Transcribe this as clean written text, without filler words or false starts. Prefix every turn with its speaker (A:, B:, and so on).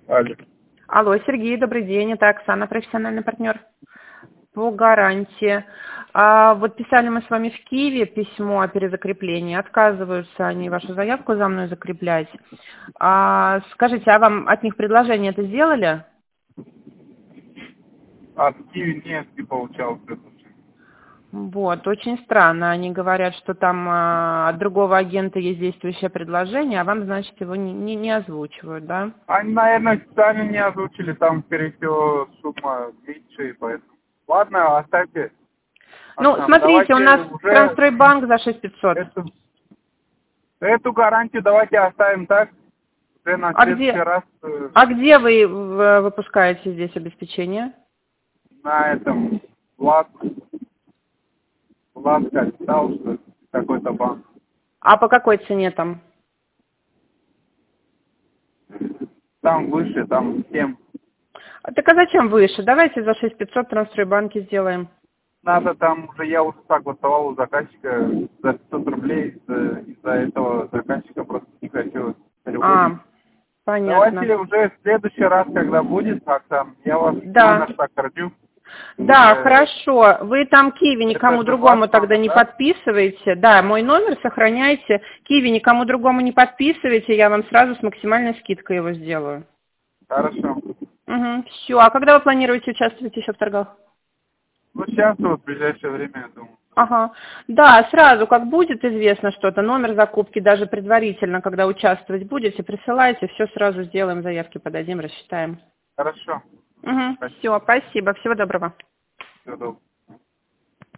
A: Алло.
B: Алло, Сергей, добрый день. Это Оксана, профессиональный партнер по гарантии. Вот писали мы с вами в Киеве письмо о перезакреплении. Отказываются они вашу заявку за мной закреплять. Скажите, а вам от них предложение это сделали?
A: От Киви нет, не получал предложение.
B: Вот, очень странно. Они говорят, что там от другого агента есть действующее предложение, а вам, значит, его не озвучивают, да?
A: Они, наверное, специально не озвучили, там, скорее всего, сумма меньше, и поэтому. Ладно, оставьте.
B: Ну,
A: Оксана,
B: смотрите, у
A: давайте
B: нас
A: уже
B: Трансстройбанк за 6500.
A: эту гарантию давайте оставим так, уже на
B: А
A: следующий
B: где,
A: раз
B: а где вы выпускаете здесь обеспечение?
A: на этом Влад капитал, что ли, какой-то банк.
B: А по какой цене там?
A: Там выше, там 7.
B: Так а зачем выше? Давайте за 6500 Трансстройбанки сделаем.
A: Надо там уже, я уже согласовал у заказчика за 500 рублей, из-за этого заказчика просто не хочу переводить.
B: Понятно.
A: Давайте уже в следующий раз, когда будет, Оксан, я вас
B: Да.
A: номер сократю.
B: Да,
A: Уже
B: хорошо. Вы там Киви
A: это
B: никому
A: же ваш
B: другому тогда
A: номер,
B: не
A: да?
B: подписываете. Да, мой номер сохраняйте. Киви никому другому не подписывайте, я вам сразу с максимальной скидкой его сделаю.
A: Хорошо.
B: Угу, все. А когда вы планируете участвовать еще в торгах?
A: Ну, сейчас вот в ближайшее время, я думаю.
B: Ага. Да, сразу, как будет известно что-то, номер закупки, даже предварительно, когда участвовать будете, присылайте, все сразу сделаем, заявки подадим, рассчитаем.
A: Хорошо.
B: Угу.
A: Спасибо.
B: Все, спасибо, всего доброго.
A: Всего доброго.